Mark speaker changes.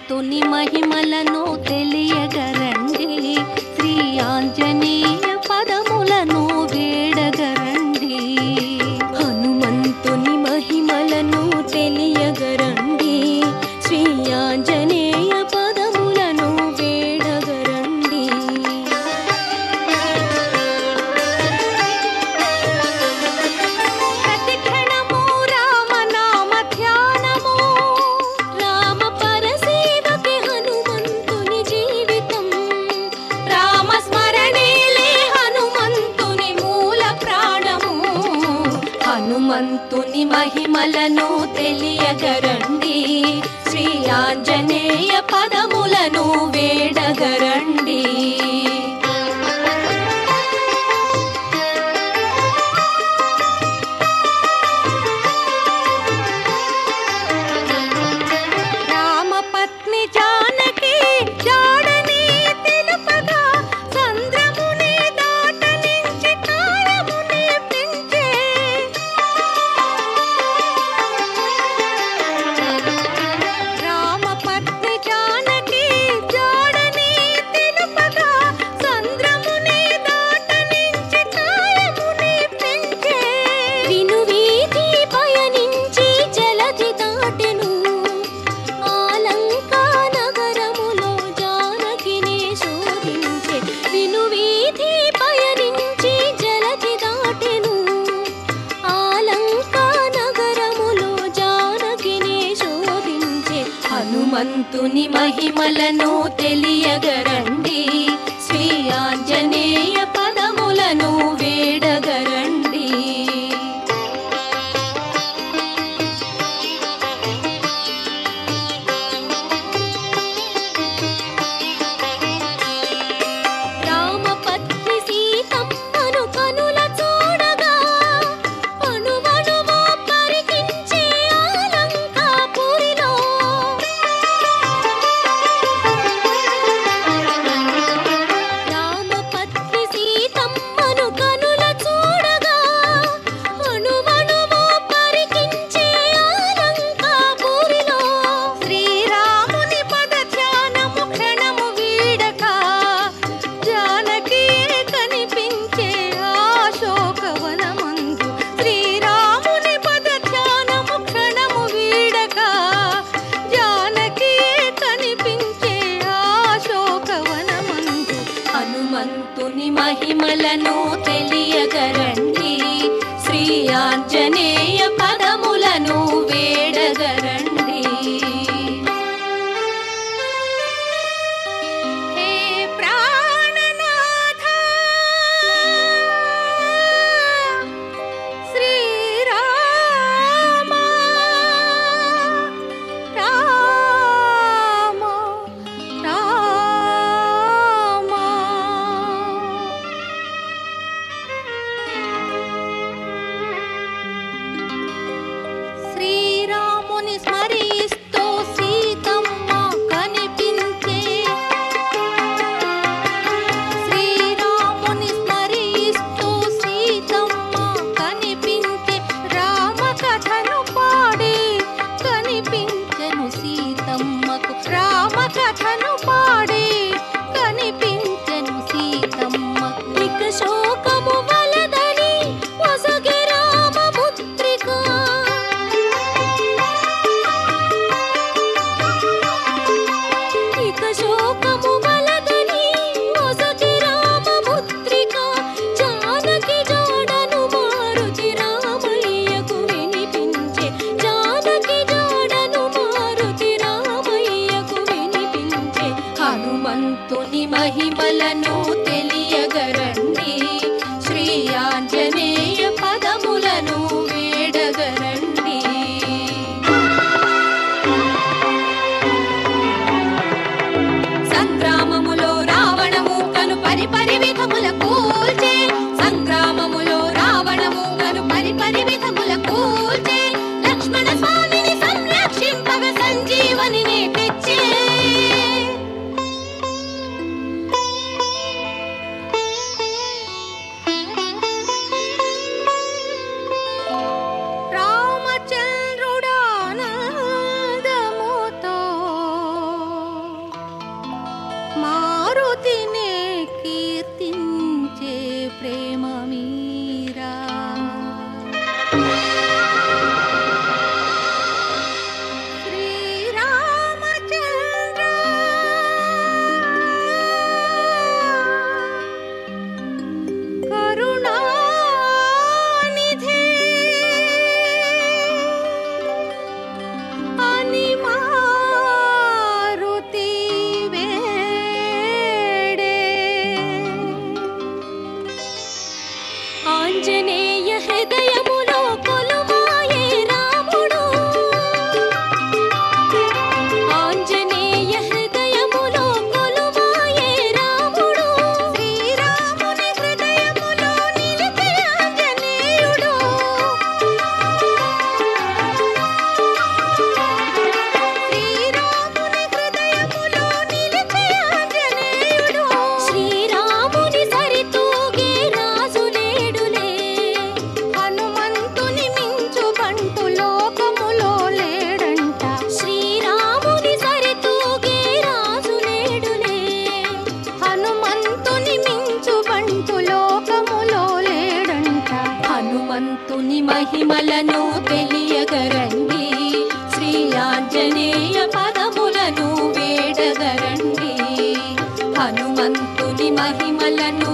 Speaker 1: హనుమంతుని మహిమలను తెలియగరండి, శ్రీ ఆంజనేయ పదములను వేడగరండి. హనుమంతుని మహిమలను తెలియగరండి, శ్రీ ఆంజనేయ పదములను వేడగరండి. ప్రతి క్షణము రామనామ ధ్యానము, రామ పరసేవకి హనుమంతుని జీవితం. రామ స్మరణేలే హనుమంతుని మూల ప్రాణము. హనుమంతుని మహిమలను తెలియగరండి, శ్రీ ఆంజనేయ పదములను వేడగరండి. రామపత్ని జానకి జాడని తెలుపగా, సంద్రముని దాటనించి కాలముని పెంచే. రామపత్ని జానకి జాడని తెలుపగా, సంద్రముని దాటనించి కాలముని పెంచే. విను వీధి పయనించి జలధి దాటెను, ఆలంకా నగరములో జానకిని శోధించే. విను వీధి పయనించి జలధి దాటెను, ఆలంకా నగరములో జానకిని శోధించే. హనుమంతుని మహిమలను తెలియగరండి, శ్రీ ఆంజనేయ పదములను వేడగరండి. రామపత్ని సీతమ్మను కనుల చూడగా, అణువణువు పరికించే ఆలంకాపురిలో. రామపత్ని సీతమ్మను కనుల చూడగా, అణువణువు పరికించే ఆలంకాపురిలో. శ్రీరాముని పద ధ్యానము క్షణము వీడక, జానకియే కనిపించే అశోకవనమందు. శ్రీరాముని పద ధ్యానము క్షణము వీడక, జానకియే కనిపించే అశోకవనమందు. హనుమంతుని మహిమలను తెలియగరండి, శ్రీ ఆంజనేయ పదములను వేడగరండి. హే ప్రాణనాథ శ్రీరామ, రామ రామ. శ్రీరాముని స్మరిస్తూ సీతమ్మ కనిపించే. శ్రీరాముని స్మరిస్తూ సీతమ్మ కనిపించే. రామ కథను పాడి కనిపించెను సీతమ్మకు. రామ కథను పాడి కనిపించెను సీతమ్మకు. ఇక శోకము వలదని ఒసగే రామపుత్రిక. ఇక శోకము వలదని ఒసగే రామపుత్రిక. జానకి జాడను మారుతి రామయ్యకు వినిపించే. జానకి జాడను మారుతి రామయ్యకు వినిపించే. హనుమంతుని మహిమలను తెలియగరండి, శ్రీ ఆంజనేయ పదములను వేడగరండి. సంగ్రామములో రావణము కను పరిపరి విధముల కూల్చే. సంగ్రామములో రావణము కను పరిపరి విధముల కూల్చే. లక్ష్మణ స్వామిని సంరక్షింపగ సంజీవనినే తెచ్చే. రామచంద్రుడానందముతో హనుమంతుని మహిమలను తెలియగరండి, శ్రీ ఆంజనేయ పదములను వేడగరండి. హనుమంతుని మహిమలను